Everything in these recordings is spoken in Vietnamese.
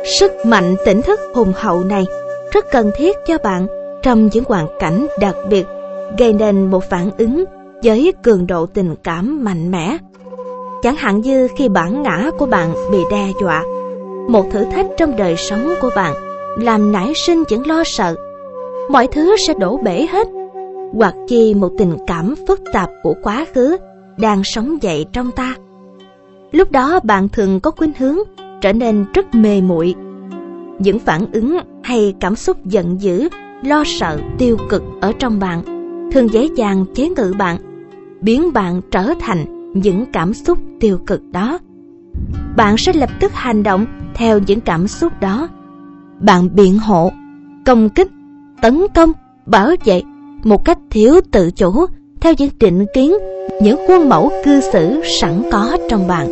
Sức mạnh tỉnh thức hùng hậu này rất cần thiết cho bạn trong những hoàn cảnh đặc biệt, gây nên một phản ứng với cường độ tình cảm mạnh mẽ. Chẳng hạn như khi bản ngã của bạn bị đe dọa, một thử thách trong đời sống của bạn làm nảy sinh những lo sợ, mọi thứ sẽ đổ bể hết, hoặc chi một tình cảm phức tạp của quá khứ đang sống dậy trong ta. Lúc đó bạn thường có khuynh hướng trở nên rất mê muội. Những phản ứng hay cảm xúc giận dữ, lo sợ, tiêu cực ở trong bạn thường dễ dàng chế ngự bạn, biến bạn trở thành những cảm xúc tiêu cực đó. Bạn sẽ lập tức hành động theo những cảm xúc đó. Bạn biện hộ, công kích, tấn công, bảo vệ một cách thiếu tự chủ theo những định kiến, những khuôn mẫu cư xử sẵn có trong bạn.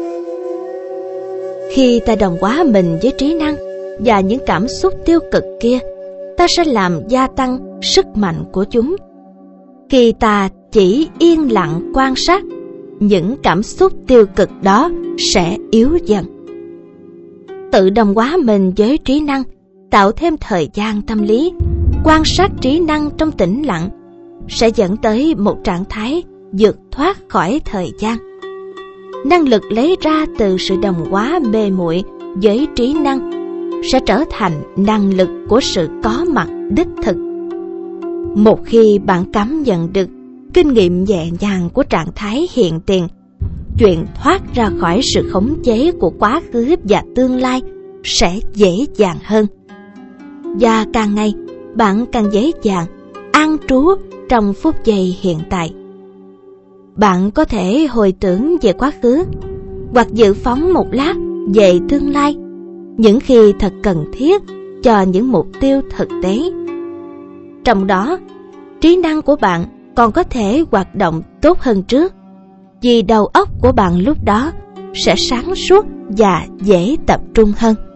Khi ta đồng hóa mình với trí năng và những cảm xúc tiêu cực kia, ta sẽ làm gia tăng sức mạnh của chúng. Khi ta chỉ yên lặng quan sát, những cảm xúc tiêu cực đó sẽ yếu dần. Tự đồng hóa mình với trí năng, tạo thêm thời gian tâm lý, quan sát trí năng trong tĩnh lặng, sẽ dẫn tới một trạng thái vượt thoát khỏi thời gian. Năng lực lấy ra từ sự đồng hóa mê muội với trí năng sẽ trở thành năng lực của sự có mặt đích thực. Một khi bạn cảm nhận được kinh nghiệm nhẹ nhàng của trạng thái hiện tiền, chuyện thoát ra khỏi sự khống chế của quá khứ và tương lai sẽ dễ dàng hơn. Và càng ngày, bạn càng dễ dàng an trú trong phút giây hiện tại. Bạn có thể hồi tưởng về quá khứ, hoặc dự phóng một lát về tương lai, những khi thật cần thiết cho những mục tiêu thực tế. Trong đó, trí năng của bạn còn có thể hoạt động tốt hơn trước, vì đầu óc của bạn lúc đó sẽ sáng suốt và dễ tập trung hơn.